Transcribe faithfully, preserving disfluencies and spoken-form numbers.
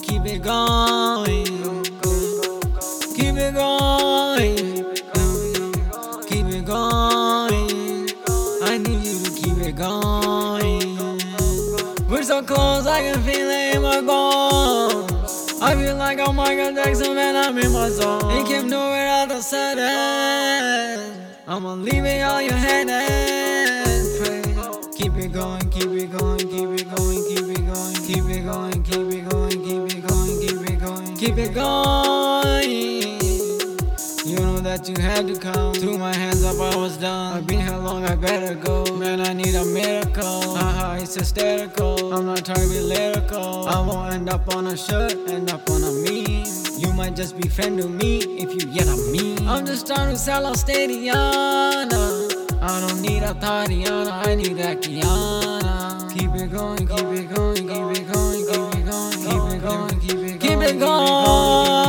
keep it going. Keep it going. Keep it going. I need you to keep it going. We're so close, I can feel it in my bones. I feel like I'm Michael Jackson when I'm in my zone. You can't do it without the sudden. I'ma leave it all your hand and pray. Keep it going, keep it going, keep it going, keep it going, keep it going, keep it going, keep it going, keep it going, keep it going. You know that you had to come. Threw my hands up, I was done. I've been here long, I better go. Man, I need a miracle. Haha, it's hysterical. I'm not trying to be lyrical. I won't end up on a shirt, end up on a meme. You might just be friend to me if you get a meme. I'm just trying to sell a Stadiana. I don't need a Tatiana, I need a Kiana. Keep it going, keep it going, keep it going, keep it going, keep it going, keep it going, keep it going.